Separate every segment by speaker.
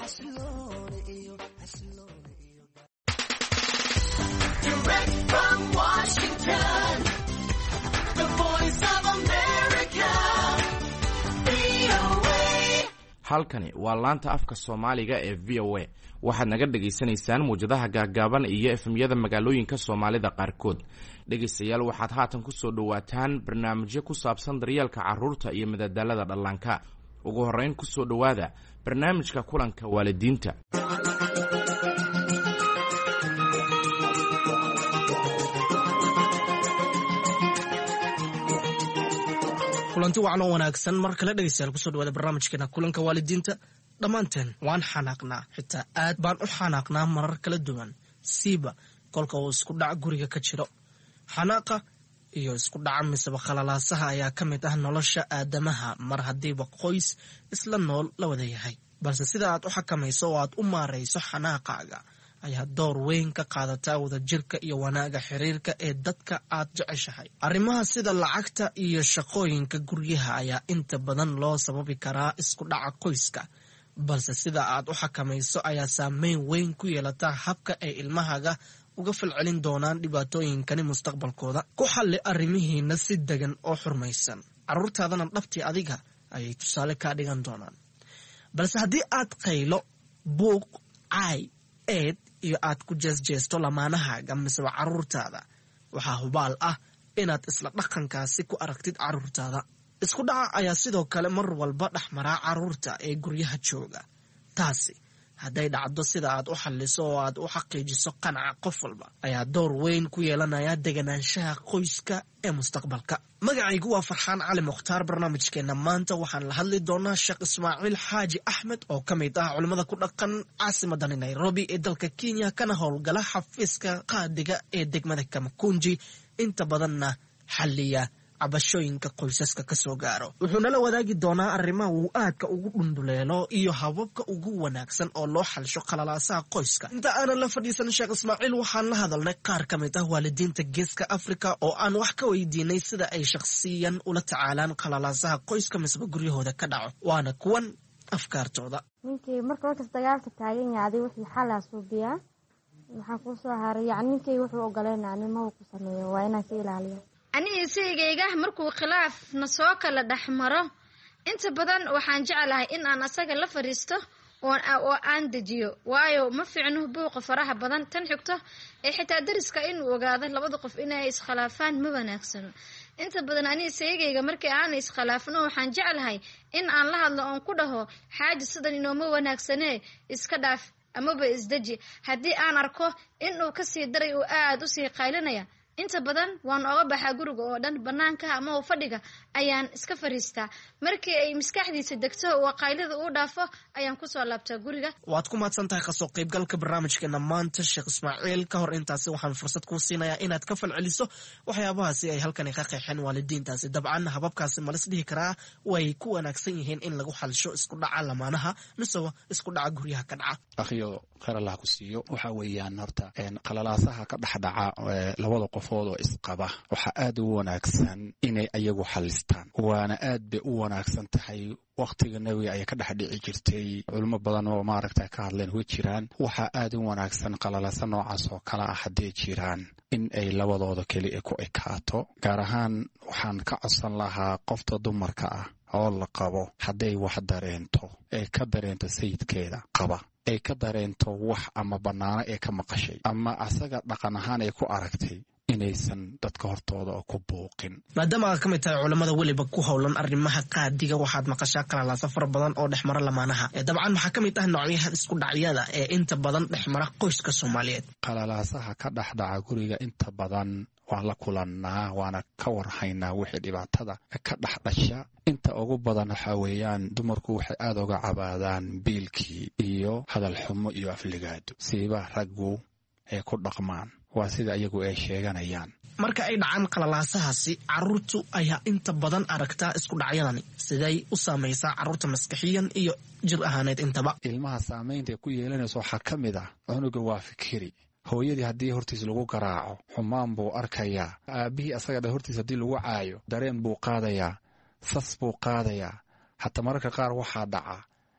Speaker 1: Direct from Washington, the voice of America, VOA.
Speaker 2: halkani waa laanta afka Soomaaliga ee VOA waxaad naga dhageysanaysaan muujadaha gaagaaban iyo efemyada magaalooyinka Soomaalida qaarkood dhageystayaal waxaad haatan ku soo dhawaataan barnaamijyo ku saabsan daryeelka carruurta iyo madadaalada dhallaanka ugu horeyn ku soo dhawaada barnaamijka kulanka waalidiinta
Speaker 3: kulanti wacan oo wanaagsan mar kale dhegeystayaal kusoo dhawaada barnaamijkeena kulanka waalidiinta dhammaanteen waan xanaaqnaa xitaa aad baan u xanaaqnaa marar kala duwan siiba kolka uu isku dhac guriga ka jiro xanaaqa iyo isku dhaca miseba khalalaasaha ayaa ka mid ah nolosha aadamaha mar haddiiba qoys isla nool la wada yahay balse sida aad u xakamayso oo aad u maarayso xanaaqaaga ayaa door weyn ka qaadataa wadajirka iyo wanaaga xiriirka ee dadka aad jeceshahay arrimaha sida lacagta iyo shaqooyinka guryaha ayaa inta badan loo sababi karaa isku dhaca qoyska balse sida aad u xakamayso ayaa saameyn weyn ku yeelata habka ay ilmahaaga uga falcelin doonaan dhibaatooyinkani mustaqbalkooda ku xalli arrimihiina si degan oo xurmaysan carruurtaadana dhabtii adiga ayay tusaale kaa dhigan doonaan balse haddii aad qaylo buuq caay eed iyo aad ku jeesjeesto lamaanahaaga miseba carruurtaada waxaa hubaal ah inaad isla dhaqankaasi ku aragtid carruurtaada isku dhaca ayaa sidoo kale mar walba dhexmaraa carruurta ee guryaha jooga taasi hadday dhacdo sida aad u xalliso oo aad u xaqiijiso qanaca qof walba ayaa door weyn ku yeelanaya deganaanshaha qoyska ee mustaqbalka magacaygu waa Farxaan Cali Mukhtaar barnaamijkeena maanta waxaan la hadli doonaa Sheekh Ismaaciil Xaaji Axmed oo ka mid ah culimada ku dhaqan caasimadda Nairobi ee dalka Kenya kana howlgala xafiiska qaadiga ee degmada Kamakunji inta badanna xalliya cabashooyinka qoysaska ka soo gaaro wuxuu nala wadaagi doonaa arrimaha uu aadka ugu dhunduleelo iyo hababka ugu wanaagsan oo loo xalsho khalalaasaha qoyska inta aanan la fadhiisan Sheekh Ismaaciil waxaan la hadalnay qaar ka mid ah waalidiinta geeska Afrika oo aan wax ka weydiinay sida ay shakhsiyan ula tacaalaan khalalaasaha qoyska misba guryahooda ka dhaco waana kuwan afkaartooda
Speaker 4: ninkii marka dagaalka taagan yahay wixii xal ah suubiya waxa ku soo haray yani ninkii wuxuu ogoleenaa inuu ku sameeyo waa inaan ka ilaaliyo
Speaker 5: aniga isagayga markuu khilaaf na soo kala dhaxmaro inta badan waxaan jecelahay in aan asaga la fariisto oo aan dejiyo waayo ma fiicno buuqa faraha badan tan xigto ee xitaa dariska inuu ogaado labada qof inay iskhilaafaan ma wanaagsano inta badan aniga isagayga markii aan iskhilaafno waxaan jecelahay in aan la hadlo oon ku dhaho xaaji sidan inooma wanaagsanee iska dhaaf amaba isdeji haddii aan arko inuu kasii daray oo aad u sii qaylinaya inta badan waan oga baxaa guriga oo dhan banaanka ama fadhiga ayaan iska fariistaa markii ay maskaxdiisa degto oo qaylada uu dhaafo ayaan ku soo laabtaa guriga
Speaker 3: waad ku maadsantahay kasoo qaybgalka barnaamijkeena maanta Sheekh Ismaaciil ka hor intaasi waxaan fursad ku siinayaa inaad ka falceliso waxyaabahaasi ay halkan ka qeexeen waalidiintaasi dabcan hababkaasi ma la isdhihi karaa way ku wanaagsan yihiin in lagu xalsho isku dhaca lamaanaha mise isku dhaca guryaha ka dhaca
Speaker 6: akhiyo khayr Allah ku siiyo waxa weeyaan horta qalalaasaha ka dhaxdhaca labada qofood oo isqaba waxa aad u wanaagsan inay ayagu xalistaan waana aad bay u wanaagsan tahay waqtiga nabiga ay ka dhaxdhici jirtay culimo badan oo maaragtay ka hadleen way jiraan waxa aad u wanaagsan qalalaasa noocaas oo kala ah hadii jiraan in ay labadooda kali ku ekaato gaar ahaan waxaan ka codsan lahaa qofta dumarka ah oo la qabo haday wax dareento ee ka dareento sayidkeeda qaba ay ka dareento wax ama banaana ee ka maqashay ama asaga dhaqan ahaan ay ku aragtay inaysan dadka hortooda ku buuqin
Speaker 3: maadaama aad ka mid tahay culimada weliba ku howlan arrimaha qaadiga waxaad maqashaa kalaalaasa fara badan oo dhexmara lamaanaha dabcan waxaa ka mid ah noocyada isku dhacyada ee inta badan dhexmara qoyska Soomaaliyeed
Speaker 6: qalalaasaha ka dhaxdhaca guriga inta badan waan la kulannaa waana ka warhaynaa wixii dhibaatada ka dhaxdhasha inta ugu badan waxa weeyaan dumarku waxay aad uga cabaadaan biilkii iyo hadal xumo iyo afligaado siiba raggu ay ku dhaqmaan waa sida ayagu ay sheeganayaan
Speaker 3: marka ay dhacaan qalalaasahaasi carruurtu ayaa inta badan aragtaa isku dhacyadani siday u saamaysaa carruurta maskaxiyan iyo jir ahaaneed intaba
Speaker 6: ilmaha saamaynta ku yeelanayso waxaa ka mid ah cunuga waa fikiri hooyadii haddii hortiis lagu garaaco xumaan buu arkayaa aabihii asaga hortiis haddii lagu caayo dareen buu qaadayaa sas buu qaadayaa hataa mararka qaar waxaa dhaca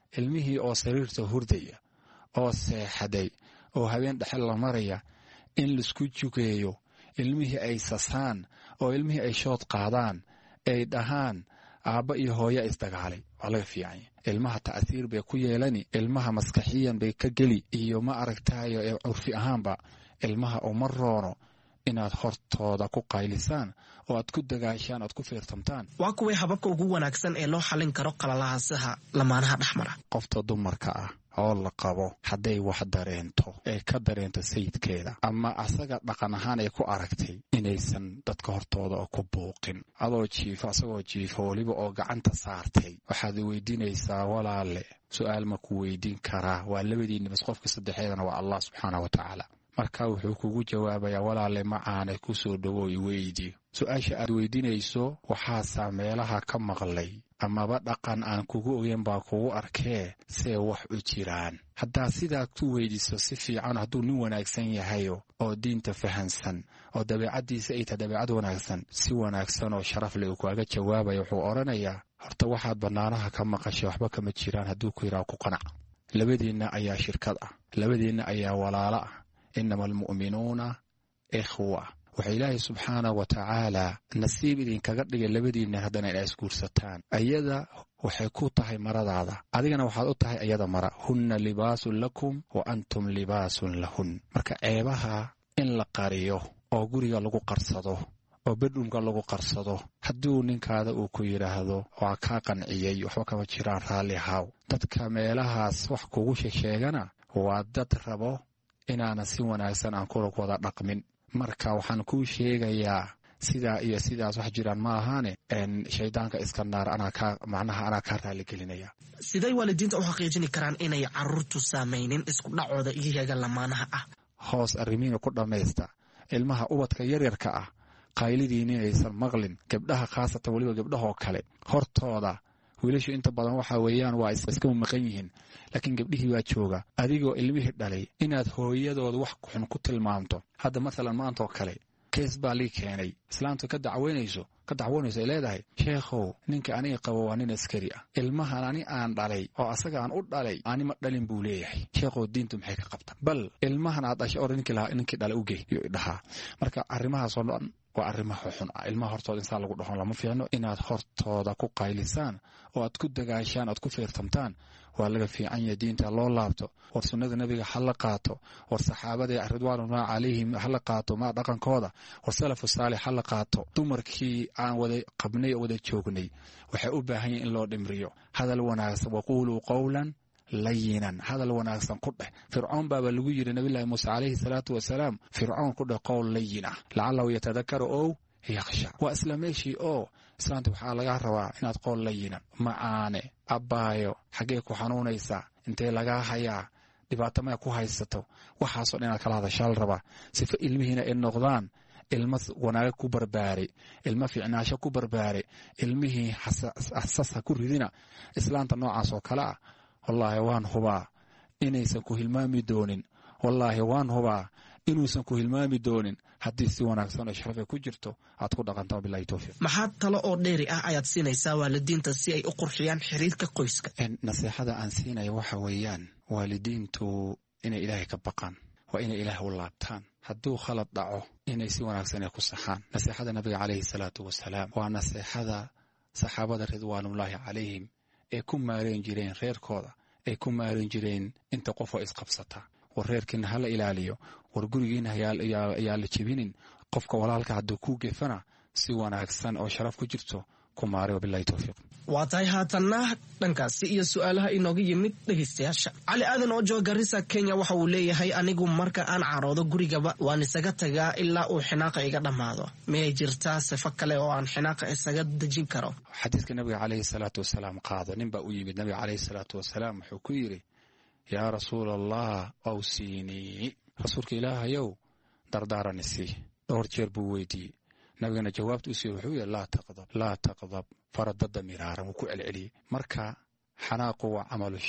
Speaker 6: ilmihii oo sariirta hurdaya oo seexaday oo habeen dhexel la maraya in laisku jugeeyo, ilmihii ay sasaan oo ilmihii ay shood qaadaan, ay dhahaan aabba iyo hooya isdagaalay, waa laga fiicanya. ilmaha ta'siir bay ku yeelani, ilmaha maskaxiyan bay ka geli, iyo ma aragtaayo ee curfi ahaanba ilmaha uma roono inaad hortooda ku qaylisaan oo aad ku dagaashaan, aad ku fiirtamtaan.
Speaker 3: waa kuway hababka ugu wanaagsan ee loo xallin karo qalalaasaha lamaanaha dhexmara?
Speaker 6: qofta dumarka ah oo la qabo hadday wax dareento, ay ka dareento sayidkeeda, ama asaga dhaqan ahaan ay ku aragtay inaysan dadka hortooda oo ku buuqin, adoo jiifa asagoo jiifa weliba oo gacanta saartay, waxaad weydiinaysaa walaale, su'aal ma ku weydiin karaa? waa labadiinna bas, qofka saddexeedana waa Allah subxaanahu wa tacaala. marka wuxuu kugu jawaabayaa walaale macaane ku soo dhawow iweydi. su-aasha aad weydiinayso waxaasaa meelaha ka maqlay amaba dhaqan aan kugu ogeyn baa kugu arkee see wax u jiraan. haddaa sidaad ku weydiiso si fiican, hadduu nin wanaagsan yahayo oo diinta fahansan oo dabeecaddiisa ay tahay dabeecad wanaagsan, si wanaagsan oo sharaf leh uu kaaga jawaabaya. wuxuu odhanayaa horta waxaad bannaanaha ka maqashay waxba kama jiraan. hadduu ku yidhaha ku qanac. labadiinna ayaa shirkad ah, labadiinna ayaa walaalo ah. inama almu'minuuna ikhwa. waxa ilaahay subxaanahu wa tacaala nasiib idinkaga dhigay labadiinna haddana inay isguursataan. ayada waxay ku tahay maradaada, adigana waxaad u tahay ayada mara. hunna libaasun lakum wa antum libaasun lahun. marka ceebaha in la qariyo oo guriga lagu qarsado oo bedroomka lagu qarsado, hadduu ninkaada uu ku yidhaahdo waa kaa qanciyey waxba kama jiraan raalli haaw. dadka meelahaas wax kugu sheegana waa dad rabo inaana si wanaagsan aan kula wada dhaqmin. marka waxaan kuu sheegayaa sidaa iyo sidaas wax jiraan ma ahaane, shaydaanka iska naar anaa kaa raaligelinaya.
Speaker 3: siday waalidiinta u xaqiijini karaan inay carruurtu saamaynin isku dhacooda iyaga lamaanaha ah?
Speaker 6: hoos arrimiina ku dhammaysta. ilmaha ubadka yaryarka ah qaylidiin inaysan maqlin. gabdhaha khaasatan weliba gabdhahoo kale hortooda, wiilashu inta badan waxa weeyaan waa iska maqan yihiin, laakiin gabdhihii waa jooga. adigoo ilmihii dhalay inaad hooyadooda wax xun ku tilmaamto. hadda masalan maanta oo kale kees baa lii keenay, islaantu ka dacwoonayso ay leedahay sheekhow ninka aniga qabo waa nin askari ah, ilmahan ani aan dhalay oo asaga aan u dhalay ani ma dhalin buu leeyahay, sheekhow diintu maxay ka qabta? bal ilmahan aad dhashay or ninkii dhalay u gey yuu idhahaa. marka arrimahaasoo dhan waa arrimaha xun ah. ilmaha hortooda insaan lagu dhaqon lama fiicno. inaad hortooda ku qaylisaan oo aad ku dagaashaan, aad ku fiirtamtaan waa laga fiican yahay. diinta loo laabto, war sunnada nebiga ha la qaato, war saxaabada ridwaanullahi calayhim ha la qaato ma dhaqankooda, war salafu saalix ha la qaato. dumarkii aan wada qabnay oo wada joognay waxay u baahan yihin in loo dhimriyo. hadal wanaagsan, waquuluu qowlan layinan, hadal wanaagsan ku dheh. fircoon baaba lagu yidhi nabiyullaahi muuse calayhi salaatu wasalaam, fircoon ku dheh qowl layin ah lacalahu yatadakaru ow yakhsha. waa isla meeshii oo islaanta waxaa lagaa rabaa inaad qowl layinan, macaane, abbaayo, xaggee ku xanuunaysaa, intee lagaa hayaa, dhibaato maya ku haysato, waxaasoo dhan inaad kala hadashaal rabaa. sifa ilmihiina ay noqdaan ilmo wanaaga ku barbaaray, ilmo fiicnaasho ku barbaaray, ilmihii xasasa ku ridina. islaanta noocaas oo kale ah wallaahi waan hubaa inaysan ku hilmaami doonin. wallaahi waan hubaa inuusan ku hilmaami doonin haddii si wanaagsan oo sharaf ku jirto aad ku dhaqanto. billahi tawfiiq.
Speaker 3: maxaa talo oo dheeri ah ayaad siinaysaa waalidiinta si ay u qurxiyaan xiriirka qoyska?
Speaker 6: nasiixada aan siinaya waxa weeyaan waalidiintu inay ilaahay ka baqaan, waa inay ilaahay u laabtaan. hadduu khalad dhaco inay si wanaagsan ay ku saxaan. nasiixada nabiga calayhi salaatu wasalaam waa nasiixada saxaabada ridwaanullaahi calayhim ay ku maareen jireen reerkooda, ay ku maareen jireen inta qofoo isqabsata. war reerkiina hala ilaaliyo, war gurigiina ayaa la jebinin. qofka walaalka hadduu ku gefana si wanaagsan oo sharaf ku jirto ku maare. wabillahi tawfiiq.
Speaker 3: waa tahay haatanna dhankaasi iyo su'aalaha inooga yimid dhegaystayaasha. cali aadan oo jooga Garissa Kenya waxa uu leeyahay, anigu marka aan caroodo gurigaba waan isaga tagaa ilaa uu xinaaqa iga dhammaado. miyay jirtaa sifo kale oo aan xinaaqa isaga dejin karo?
Speaker 6: xadiiska nabiga calayhi salaatu wasalaam qaado. nin baa u yimid nabiga calayhi salaatu wasalaam, wuxuu ku yidhi yaa rasuul allah awsiinii, rasuulka ilaahayow dardaarani sii. dhowr jeer buu weydiiyey. nabigana jawaabta u siiye wuxuu yidhi laa taqdab faradada miraaran. wuu ku celceliyey. marka xanaaqu waa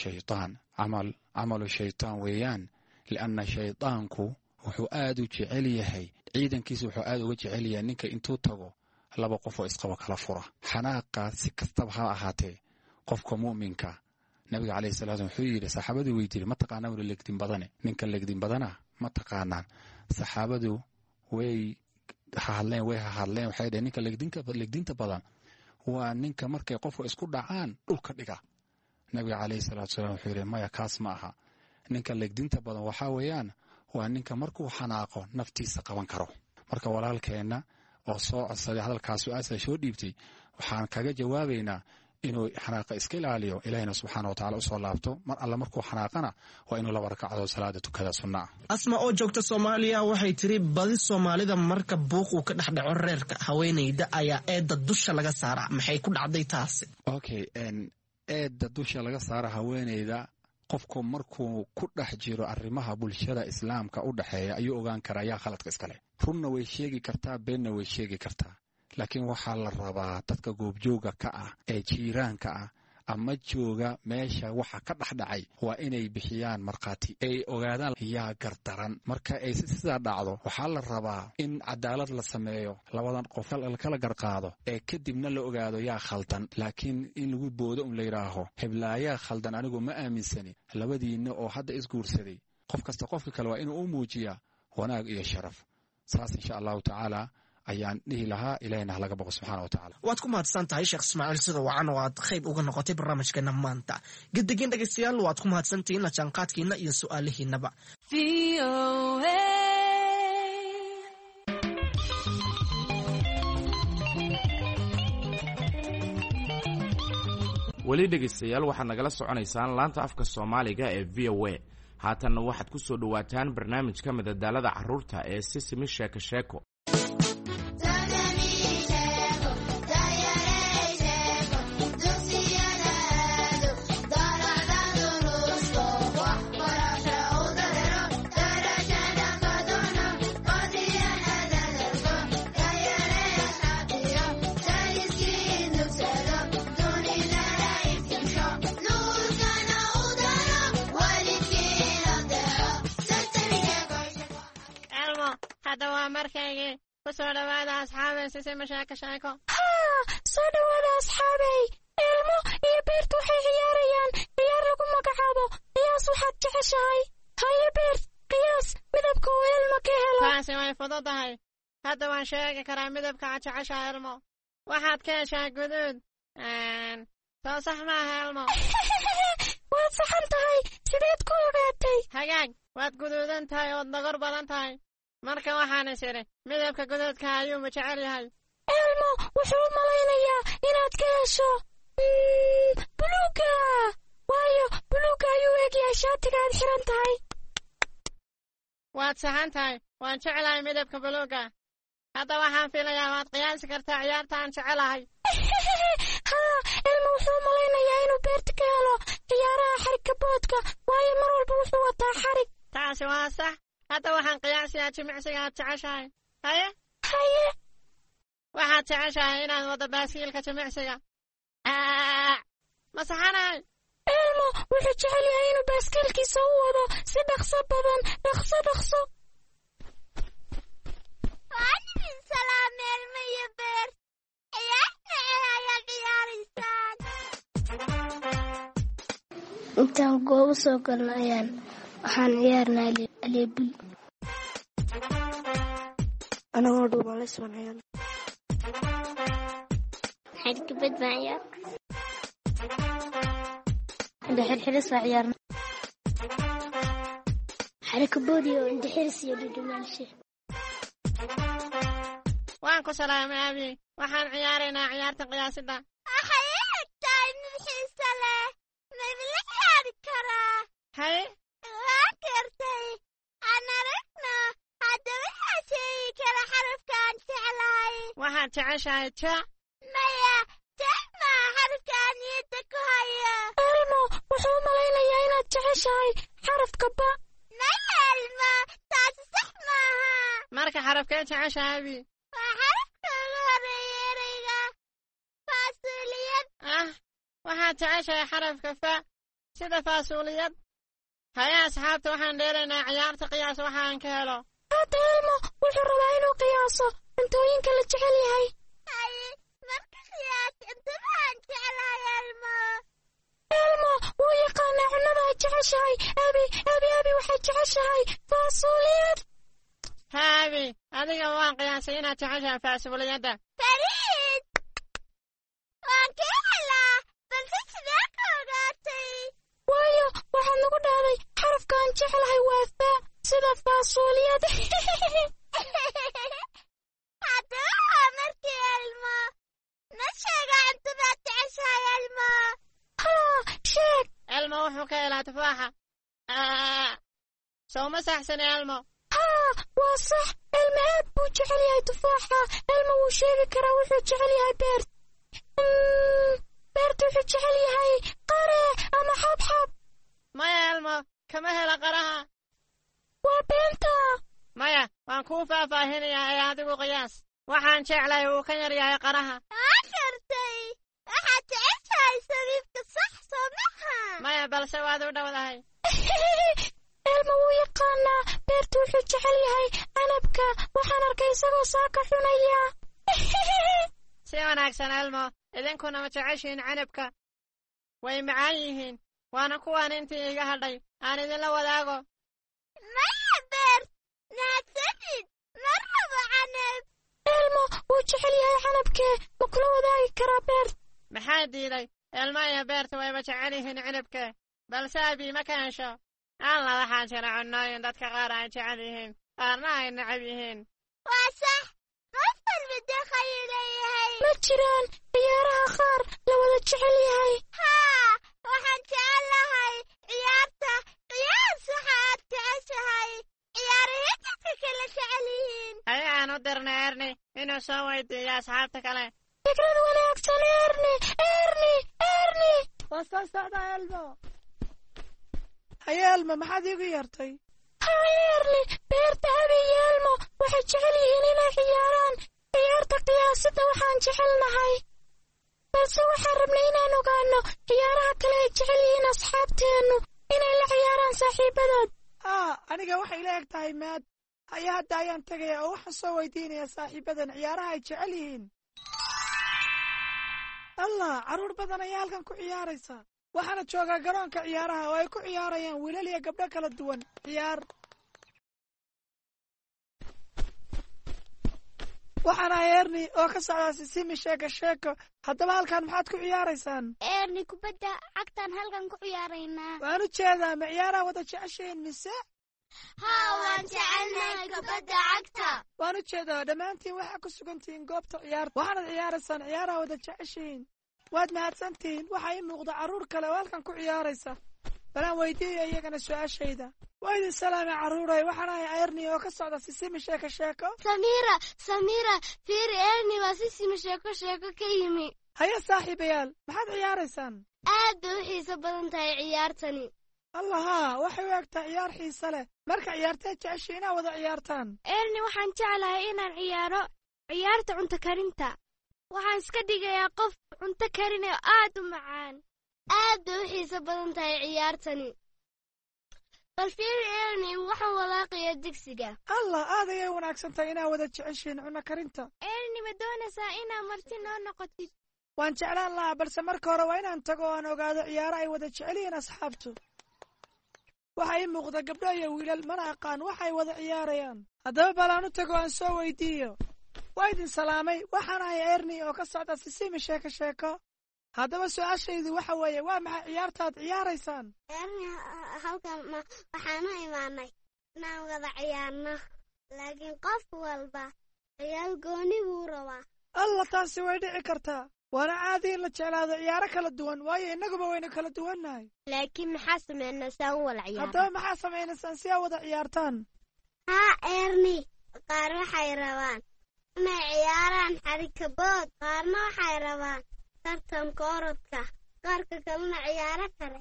Speaker 6: camalu shaytaan weeyaan. lianna shaydaanku wuxuu aad u jecel yahay, ciidankiisa wuxuu aad uga jecel yahay ninka intuu tago laba qof oo isqabo kala fura. xanaaqa si kastaba ha ahaatee qofka mu'minka nabiga calayhi salaatu wuxuu yidhi saxaabadu weydiiyey ma taqaanaa weli legdin badane ninka legdin badana ma taqaanaan saxaabadu way hadleen waxay dhaheen ninka legdinta badan waa ninka markay qofka isku dhacaan dhulka dhiga nabiga calayhi salaatu wasalaam wuxuu yidhi maya kaas ma aha ninka legdinta badan waxaa weeyaan waa ninka markuu xanaaqo naftiisa qaban karo marka walaalkeenna oo soo codsaday hadalkaas su-aasha soo dhiibtay waxaan kaga jawaabaynaa inuu xanaaqa iska ilaaliyo ilaahina subxaana wa tacaala usoo laabto mar alla markuu xanaaqana waa inuu 2 ragcadood salaada tukada sunna
Speaker 3: asma oo joogta Soomaaliya waxay tiri badi Soomaalida marka buuq uu ka dhaxdhaco reerka haweeneyda ayaa eedda dusha laga saaraa maxay ku dhacday taasi
Speaker 6: okay eedda dusha laga saara haweeneyda qofku markuu ku dhex jiro arrimaha bulshada islaamka u dhaxeeya ayuu ogaan karaa yaa khaladka iska leh runna way sheegi kartaa beenna way sheegi kartaa laakiin waxaa la rabaa dadka goobjooga ka ah ee jiiraanka ah ama jooga meesha waxa ka dhaxdhacay waa inay bixiyaan marqaati ay ogaadaan yaa gardaran marka ay sidaa dhacdo waxaa la rabaa in cadaalad la sameeyo labadan qof kala garqaado ee kadibna la ogaado yaa khaldan laakiin in lagu boodo la yiraaho heblaayaa khaldan anigu ma aaminsani labadiina oo hadda isguursaday qof kasta qofka kale waa inuu u muujiyaa wanaag iyo sharaf saas insha allahu tacaala ayaan dhihi lahaa ilaahina laga boqo subxaana wa tacaala
Speaker 3: waad ku mahadsan tahay sheekh Ismaaciil sida wacan oo aad qayb uga noqotay barnaamijkeena maanta gidigin dhageystayaal waad ku mahadsantihiin la jaanqaadkiina iyo su'aalihiinaba
Speaker 2: weli dhegeystayaal waxaad nagala soconaysaan laanta afka Soomaaliga ee VOA haatanna waxaad ku soo dhawaataan barnaamijka madadaalada carruurta ee Sisimi Sheeko Sheeko
Speaker 7: soo dhawaada asxaabay Sisimi Sheeko Sheeko
Speaker 8: soo dhawaada asxaabay ilmo iyo beertu waxay ciyaarayaan ciyaar lagu magacaabo qiyaas waxaad jeceshahay haye beert qiyaas midabka uu ilmo ka helo
Speaker 7: taasi way fududahay hadda waan sheegi karaa midabka aad jeceshahay ilmo waxaad ka heshaa guduud soo sax maaha ilmo
Speaker 8: waad saxan tahay sideed ku ogaatay
Speaker 7: hagaag waad guduudan tahay ood nagor badan tahay marka waxaan isiri midabka guduudka ayuu jecel yahay
Speaker 8: ilmo wuxuu malaynayaa inaad ka hesho buluuga waayo buluuga ayuu eegyahay shaatiga aad xiran tahay
Speaker 7: waad saxan tahay waan jecelahay midabka buluuga hadda waxaan filayaa waad qiyaasi kartaa ciyaarta aan jecelahay
Speaker 8: haa ilmo wuxuu malaynayaa inuu beerta ka helo ciyaaraha xarigga boodka waayo mar walba wuxuu wataa xarig
Speaker 7: taasi waa sax hadda waxaan qiyaasiyaa jimicsiga aad jeceshahay haye waxaad jeceshahay inaad wado baaskiilka jimicsiga ma saxanahay
Speaker 8: ilmo wuxuu jecel yahay inuu baaskiilkiisa u wado si dhaqso badan dhaqso
Speaker 9: Waalaikum salaam ilmo iyo beer ciyaarta ayaad ciyaaraysaan intaan goobo soo galno waxaan ciyaarnaa aleebul
Speaker 8: anagoo dhuuban la soo ciyaar
Speaker 9: xirkibad baan ciyaar inda xirxiris waa ciyaarna xarikaboodi oo inda xiris iyo dhudhumaalshe
Speaker 7: waan ku salaamay abi waxaan ciyaaraynaa ciyaarta qiyaasida
Speaker 9: waxay egtahay mid xiisa leh mabla ciyaari karaa
Speaker 7: haye
Speaker 9: waan gartay aan aragno hadda waxaa sheegi kara xarafkaan jeclahay
Speaker 7: waxaad jeceshahay ja
Speaker 9: maya jex maa xarafkaan niyadda ku haya
Speaker 8: ilmo wuxuu malaynayaa inaad jeceshahay xarafka ba
Speaker 9: maya ilmo taasi sax maaha
Speaker 7: marka xarafkee jeceshahay abi
Speaker 9: waa xarafka ugu horeeya ereyga faasuuliyad
Speaker 7: waxaad jeceshahay xarafka fa sida faasuuliyad haye asxaabta waxaan dheeraynaa ciyaarta qiyaas waxaan ka helo
Speaker 8: hadda ilmo wuxuu rabaa inuu qiyaaso cuntooyinka la jecel yahay
Speaker 9: haye marka qiyaas cuntabaan jeclahay ilmo
Speaker 8: elmo wuu yaqaanaa cunnada ay jeceshahay. abi waxay jeceshahay faasuuliyad.
Speaker 7: haabi adiga waan qiyaasay inaad jeceshahay faasuuliyadda.
Speaker 9: fariid waan ka helaa balse sidee ka ogaatay?
Speaker 8: waayo waxaad nagu dhahday xarafkaan jeclahay waa faa sida faasuuliyad.
Speaker 9: haddaba waa markii elmo ma sheega cuntadaad jeceshahay elmo?
Speaker 8: haa sheeg.
Speaker 7: elmo wuxuu ka helaa tufaaxa. sow ma saxsani elmo?
Speaker 8: haa waa sax. elmo aad buu jecel yahay tufaaxa. elmo wuu sheegi karaa wuxuu jecel yahay beert. beert wuxuu jecel yahay qare ama xabxab.
Speaker 7: maya elmo kama hela qaraha.
Speaker 8: waa beenta.
Speaker 7: maya waan kuu faahfaahinayaa ee adigu qiyaas. waxaan jeclahay wuu ka yar yahay qaraha.
Speaker 9: waa gartay. waxaad jeceshahay sabiibka sax soo maha?
Speaker 7: maya balse waad u dhowdahay.
Speaker 8: elmo wuu yaqaanaa. beertu wuxuu jecel yahay canabka. waxaan arkay isagoo saaka cunaya.
Speaker 7: si wanaagsan elmo idinkuna ma jeceshiin canabka? way macaan yihiin. waana kuwaan intii iga hadhay aan idinla wadaago.
Speaker 9: maya beert naadsanid ma rabo canab.
Speaker 8: elmo wuu jecel yahay canabkee ma kula wadaagi karaa beert?
Speaker 7: maxaa diiday? elmo iyo beerta wayba jecel yihiin canabka. balse abi ma ka hesho. alla waxaa jira cunnooyin dadka qaar ay jecel yihiin qaarna ay necab yihiin.
Speaker 9: waa sax. qof walba deeqayuu leeyahay.
Speaker 8: ma jiraan ciyaaraha qaar la wada jecel yahay?
Speaker 9: haa waxaan jecel lahay ciyaarta qiyaas waxa aad jeceshahay. ciyaarahee dadka kala jecel yihiin?
Speaker 7: ayaan u dirnay erni inuu soo weydiiyo asxaabta kale.
Speaker 8: fikrad wanaagsan erni.
Speaker 10: waa soo socdaa elmo. haye elmo maxaad iigu yeertay?
Speaker 8: haa erni beerta abi iyo elmo waxay jecel yihiin inay ciyaaraan ciyaarta qiyaasidda. waxaan jecelnahay balse waxaan rabnay inaan ogaano ciyaaraha kale ay jecel yihiin asxaabteennu inay la ciyaaraan saaxiibadood.
Speaker 10: haa aniga waxay la eg tahay maad. haye hadda ayaan tegaya oo waxaan soo weydiinayaa saaxiibadan ciyaaraha ay jecel yihiin. allah carruur badan ayaa halkan ku ciyaaraysa. waxaana joogaa garoonka ciyaaraha oo ay ku ciyaarayaan wiilal iyo gabdho kala duwan ciyaar. waxaan ahay erni oo ka socdaa sisimi sheeko. haddaba halkan maxaad ku ciyaaraysaan?
Speaker 9: erni kubadda cagtaan halkan ku ciyaaraynaa.
Speaker 10: waan u jeedaa ma ciyaaraha wada jeceshihiin mise?
Speaker 9: haa waan jecelnahay kubadda cagta.
Speaker 10: waan u jeedaa dhammaantiin waxaa ku sugantihiin goobta ciyaarta. waxaanad ciyaaraysaan ciyaaraha wada jeceshihiin. waad mahadsantihiin. waxaa ii muuqda carruur kale oo halkan ku ciyaaraysa. balaan weydiiya iyagana su-aashayda. waa idin salaamay carruuray. waxaan ahay erni oo ka socda sisimi sheeko.
Speaker 9: samiira fiiri erni waa sisimi sheeko ka yimi.
Speaker 10: haye saaxiibayaal maxaad ciyaaraysaan?
Speaker 9: aad bay u xiiso badan tahay ciyaartani.
Speaker 10: allahaa waxay u egtaa ciyaar xiise leh. marka ciyaartee jecesha inaad wada ciyaartaan?
Speaker 8: erni waxaan jeclahay inaan ciyaaro ciyaarta cunto karinta. waxaan iska dhigayaa qof cunto karinayo aad u macaan.
Speaker 9: aad bay u xiiso badan tahay ciyaartani. bal fiiri erni waxaan walaaqaya digsiga.
Speaker 10: allah aad ayay wanaagsan tahay inaad wada jeceshiin cunno karinta.
Speaker 8: erni ma doonaysaa inaad marti noo noqotid?
Speaker 10: waan jeclaan lahaa balse marka hore waa inaan tago oo aan ogaado ciyaaro ay wada jecel yihiin asxaabtu. waxaa ii muuqda gabdho iyo wiilal mana aqaan waxay wada ciyaarayaan. haddaba balaan u tago aan soo weydiiyo. waa idin salaamay. waxaan ahay erni oo ka socda sisimi sheeko. haddaba su-aashaydu waxa weeye waa maxay ciyaartaad ciyaaraysaan?
Speaker 9: erni halkan waxaan u imaanay inaan wada ciyaarno laakiin qof walba ciyaar gooni buu rabaa.
Speaker 10: alla taasi way dhici kartaa. waana caadi in la jeclaado ciyaaro kala duwan waayo innaguba waynu kala duwannahay.
Speaker 9: laakiin maxaa samaynaa saan u wada ciyaarno?
Speaker 10: haddaba maxaa samaynaysaan si aad wada ciyaartaan?
Speaker 9: haa erni qaar waxay rabaan inay ciyaaraan xarikabood. qaarna waxay rabaan tartanka orodka. qaarka kalena ciyaaro kale.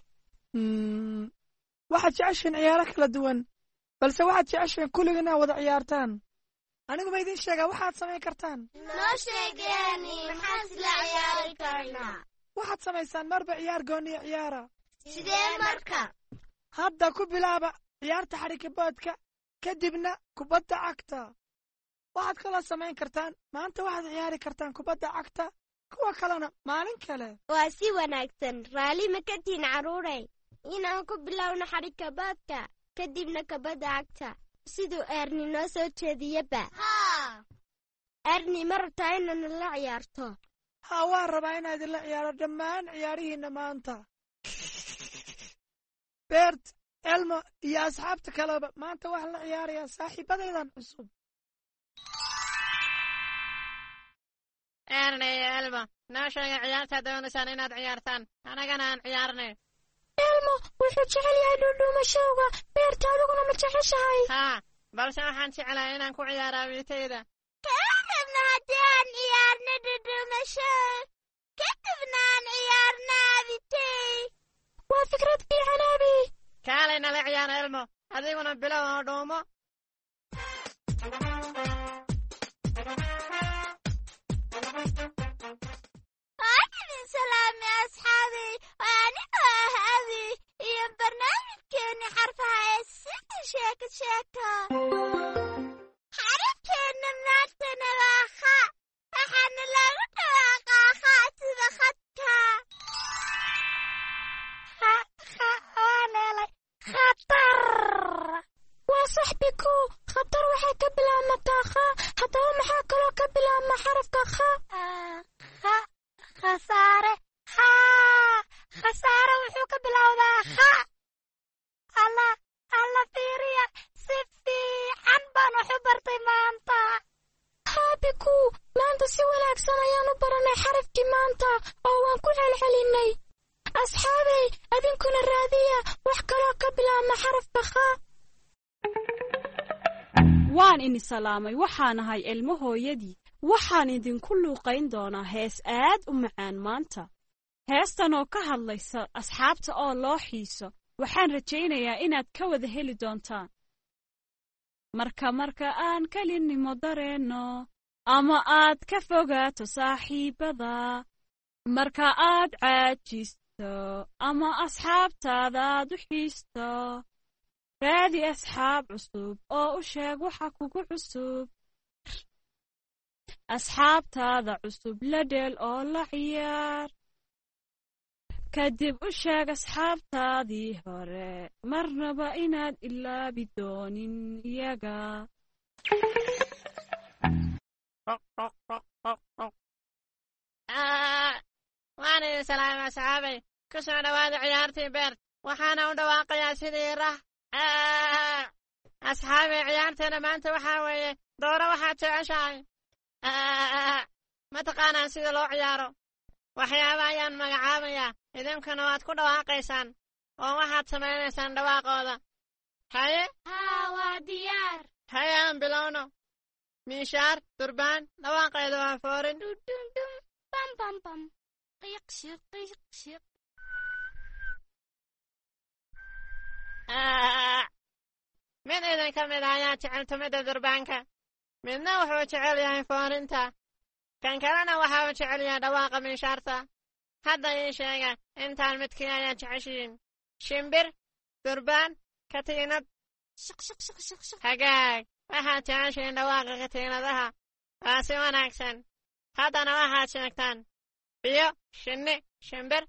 Speaker 10: waxaad jeceshiin ciyaaro kala duwan balse waxaad jeceshiin kulliga inaad wada ciyaartaan. anigu ma idiin sheegaa waxaad samayn kartaan?
Speaker 9: noo sheegeeni maxaan isla ciyaari karnaa?
Speaker 10: waxaad samaysaan marba ciyaar gooniyo ciyaara.
Speaker 9: sidee marka?
Speaker 10: hadda ku bilaaba ciyaarta xarikaboodka kadibna kubadda cagta. waxaad kaloo samayn kartaan maanta waxaad ciyaari kartaan kubadda cagta kuwa kalena maalin kale.
Speaker 9: waa si wanaagsan. raalli ma ka tihiin carruurey inaan ku bilowno xadhikabaadka kadibna kabadda cagta siduu erni noo soo jeediyaba. erni ma rabtaa inaan la ciyaarto?
Speaker 10: haa, waan rabaa inaan idinla ciyaaro dhammaan ciyaarihiinna maanta. beert, elmo iyo asxaabta kaleba maanta waxaan la ciyaarayaa saaxiibadaydan cusub.
Speaker 7: erni iyo elmo noo sheega ciyaartaad doonaysaan inaad ciyaartaan, annagana aan ciyaarnay.
Speaker 8: elmo wuxuu jecel yahay dhuudhuumashowga. beerta adiguna ma jeceshahay?
Speaker 7: haa, balse waxaan jeclahay inaan ku ciyaaro abiitayda.
Speaker 9: kadibna haddii aan ciyaarno dhuudhuumasho kadibna aan ciyaarno abitay.
Speaker 8: waa fikrad fiican abi.
Speaker 7: kaalay nala ciyaar elmo, adiguna bilow oo dhuumo.
Speaker 9: waan idin salaamay asxaabay. waa anigoo ah abi iyo barnaamijkeenni xarfaha ee sida sheeko xarafkeenna maantana waa kha. waxaana lagu dhawaaqaa kha sida khadka.
Speaker 8: waan helay khatar. waa sax biku, khatar waxay ka bilaabmataa kha. haddaba maxaa kaloo ka bilaabma xarafka kha?
Speaker 9: khasaare. khasaare wuxuu ka bilowdaa kha. alla fiiriya, si fiican baan wax u bartay maanta.
Speaker 8: haa biku, maanta si wanaagsan ayaan u baranay xarafkii maanta oo waan ku celcelinay. asxaabey, adinkuna raadiya wax kaloo ka bilaabma xarafka kha.
Speaker 11: waan ini salaamay. waxaan ahay elmo hooyadii. waxaan idinku luuqayn doonaa hees aad u macaan maanta. heestan oo ka hadlaysa asxaabta oo loo xiiso. waxaan rajaynayaa inaad ka wada heli doontaan. marka aan kelinimo dareenno ama aad ka fogaato saaxiibada, marka aad caajisto ama asxaabtaadaad u xiisto, raadi asxaab cusub oo u sheeg waxa kugu cusub. asxaabtaada cusub la dheel oo la ciyaar. kadib u sheeg asxaabtaadii hore marnaba inaad ilaabi doonin iyaga.
Speaker 7: waan idin salaamay asxaabay. ku soo dhowaada ciyaartii beert. waxaana u dhawaaqayaa sidii rah. asxaabay, ciyaarteena maanta waxaa weeye dooro waxaad jeceshahay. ma taqaanaan sida loo ciyaaro? waxyaaba ayaan magacaabayaa, idinkuna waad ku dhawaaqaysaan oo waxaad samaynaysaan dhawaaqooda. haye?
Speaker 9: haa, waa diyaar.
Speaker 7: haye aan bilowno. miishaar, durbaan, dhawaaqeeda waa foorin.
Speaker 9: dhudhundhum, bambambam, qiiqshiq qiiqshiq.
Speaker 7: mid idin ka mid ayaa jecel tumidda durbaanka, midna wuxuu jecel yahay foorinta, kan kalena waxa uu jecel yahay dhawaaqa miishaarta. hadda ii sheega intaan midkii ayaa jeceshihiin: shimbir, durbaan, katiinad. hagaag, waxaad jeceshihiin dhawaaqa katiinadaha. waa si wanaagsan. haddana waxaad sheegtaan biyo, shinni, shimbir.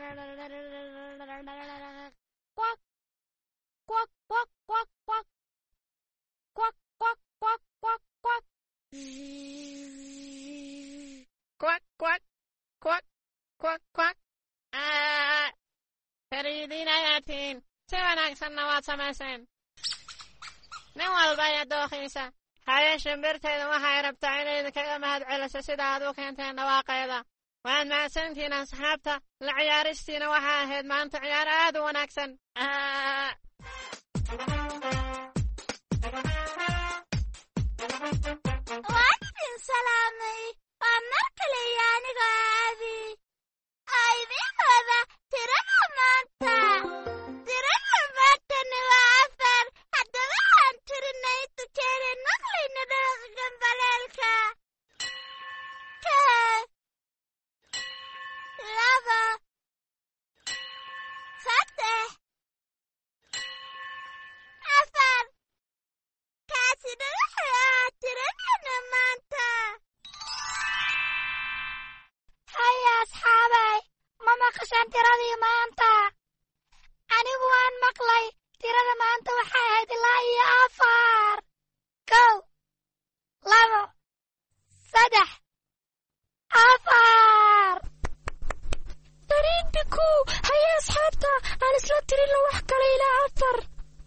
Speaker 7: fariidiin ayaa tihiin. si wanaagsanna waad samayseen. nin walba ayaa dooqiisa. haye, shimbirtayda waxay rabtaa inay idinkaga mahad celiso sida aad u keenteen dhawaaqeeda. waad mahadsantihiin asxaabta. la ciyaaristiina waxaa ahayd maanta ciyaar aad u wanaagsan.
Speaker 9: waan idin salaamay. waa mar kale iyo anigoo abi. idiin wada tirada maanta. tirada maantana waa 4. haddaba aan tirinay inta jeereen maqlayna dhawaaqa gambaleelka. 2, 3, 4. kaasina wuxuu ahaa tiradana maanta.
Speaker 8: wax kale ilaa 4.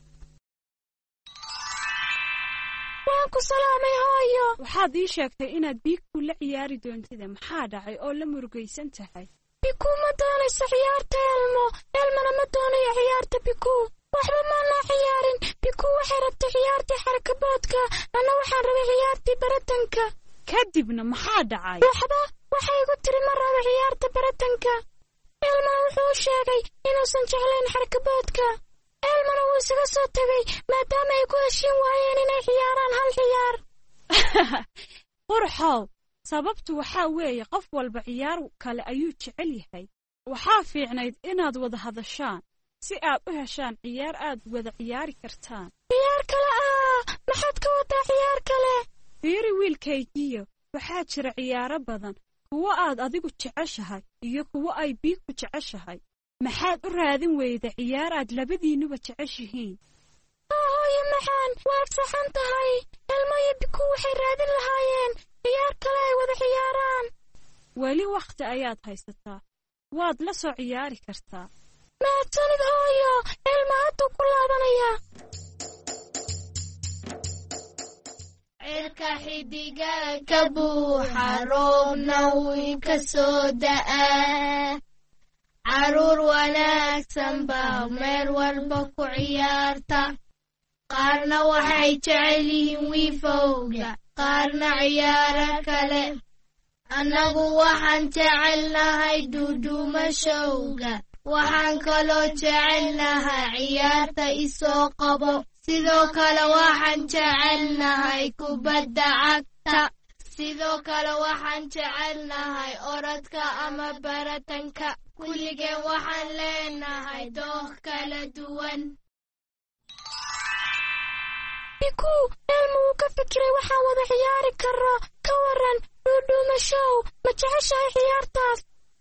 Speaker 8: waan ku salaamay hooyo.
Speaker 11: waxaad ii sheegtay inaad biku la ciyaari doontida. maxaa dhacay oo la murugaysan tahay?
Speaker 8: biku ma doonayso ciyaarta elmo. elmana ma doonayo ciyaarta biku. waxba maana ciyaarin. biku waxay rabtay ciyaartii xarakaboodka, anna waxaan rabay ciyaartii baratanka.
Speaker 11: kadibna maxaa dhacay?
Speaker 8: waxba waxay igu tiri ma rabo ciyaarta baratanka. elmana wuxuu sheegay inuusan jeclayn xarakaboodka. elmana wuu isaga soo tegay maadaama ay ku heshiin waayeen inay ciyaaraan hal ciyaar.
Speaker 11: qurxow, sababtu waxaa weeye qof walba ciyaar kale ayuu jecel yahay. waxaa fiicnayd inaad wada hadashaan si aad u heshaan ciyaar aad wada ciyaari kartaan.
Speaker 8: ciyaar kale maxaad ka wadaa ciyaar kale?
Speaker 11: fiiri wiilkaygiyo, waxaa jira ciyaaro badan, kuwo aad adigu jeceshahay iyo kuwo ay biigku jeceshahay. maxaad u raadin weyda ciyaar aad labadiinnuba jeceshihiin?
Speaker 8: hooyo maxaan, waad saxan tahay. elmo iyo biku waxay raadin lahaayeen ciyaar kale ay wada ciyaaraan.
Speaker 11: weli wakhti ayaad haysataa, waad la soo ciyaari kartaa.
Speaker 8: mahadsanid hooyo. elmo hadduu ku laabanayaa.
Speaker 9: cirka xidiga ka buuxa, roobna wuu ka soo da'aa. caruur wanaagsan baa meel walba ku ciyaarta. qaarna waxay jecel yihiin wiifowga, qaarna ciyaaro kale. annagu waxaan jecelnahay duuduumashowga. waxaan kaloo jecelnahay ciyaarta isoo qabo. sidoo kale waxaan jecelnahay kubadda cagta. sidoo kale waxaan jecelnahay orodka ama baratanka. kulligeen waxaan leenahay dooq kala duwan.
Speaker 8: biku, elmo wuu ka fikiray waxaan wada ciyaari karo. ka waran duuduumashow, ma jeceshahay ciyaartaas?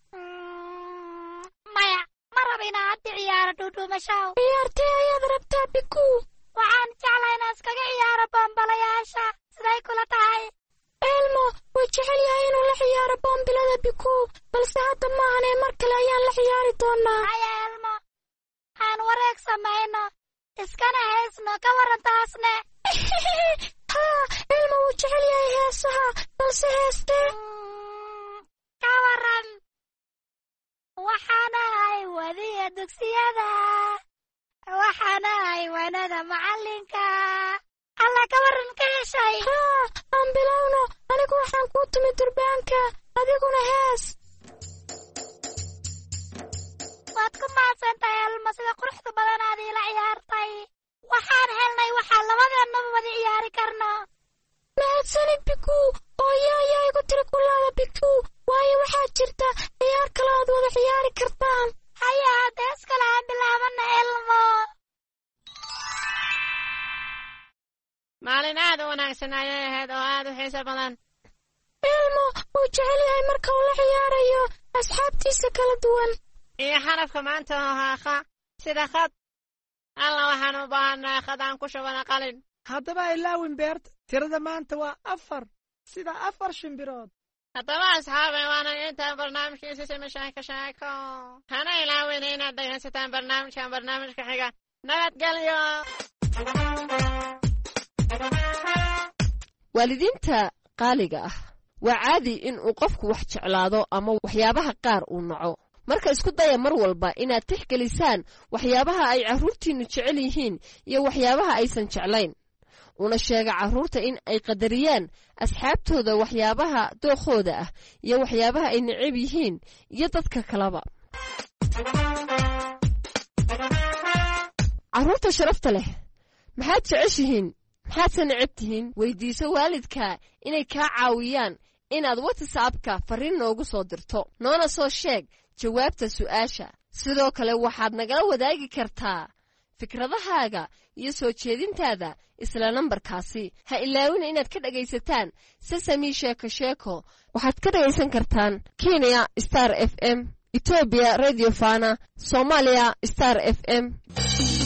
Speaker 9: maya, ma raba inaan hadda ciyaaro duuduumashow.
Speaker 8: ciyaartee ayaad rabtaa biku?
Speaker 9: waxaan jeclaa inaan iskaga ciyaaro boonbalayaasha. siday kula tahay?
Speaker 8: elmo wuu jecel yahay inuu la ciyaaro boombilada biku, balse hadda maahanee mar kale ayaan la ciyaari doonaa.
Speaker 9: haya elmo, aan wareeg samayno, iskana heesno. ka waran taasne?
Speaker 8: haa, elmo wuu jecel yahay heesaha, balse heestee?
Speaker 9: ka waran, waxaanahay wadiya dugsiyada. waxaanahay wanada macallinka. alla ka waran ka heshay?
Speaker 8: haa, aan bilowno. anigu waxaan kuu tumi durbaanka, adiguna hees.
Speaker 9: waad ku mahadsantahay elmo, sida quruxda badan aad iila ciyaartay. waxaan helnay waxaan labadeennaba wada ciyaari karno.
Speaker 8: mahadsanid biku. hooyo ayaa igu tiri ku laaba biku, waayo waxaa jirta ciyaar kale aad wada ciyaari kartaan.
Speaker 9: haya hadda hees kale aan bilaabana elmo.
Speaker 7: maalin aad u wanaagsan ayay ahayd oo aad u xiiso badan.
Speaker 8: elmo wuu jecel yahay marka uu la ciyaarayo asxaabtiisa kala duwan.
Speaker 7: iyo xarafka maanta oo haaqa sida khad. alla waxaan u baahannahay khad aan ku shubana qalin.
Speaker 10: haddaba ilaawin beerta, tirada maanta waa 4, sida 4 shimbirood.
Speaker 7: haddaba asxaabay waana intaan barnaamijkiisa simishaan ka sheeko. hana ilaawin inaad dhegaysataan barnaamijka xiga. nabadgelyo.
Speaker 12: waalidiinta qaaliga ah, waa caadi in uu qofku wax jeclaado ama waxyaabaha qaar uu naco. marka isku daya mar walba inaad tixgelisaan waxyaabaha ay carruurtiinnu jecel yihiin iyo waxyaabaha aysan jeclayn. una sheega carruurta in ay qadariyaan asxaabtooda waxyaabaha dookooda ah iyo waxyaabaha ay necab yihiin iyo dadka kaleba. carruurta sharafta leh, maxaad jeceshihiin? maxaadse necab tihiin? weydiiso waalidka inay kaa caawiyaan inaad whatsappka farriin noogu soo dirto, noona soo sheeg jawaabta su'aasha. sidoo kale waxaad nagala wadaagi kartaa fikradahaaga iyo soo jeedintaada isla nambarkaasi. ha ilaawina inaad ka dhegaysataan sesami sheeko. waxaad ka dhegaysan kartaan kenya star FM, ethiopia radio fana, Somalia star FM.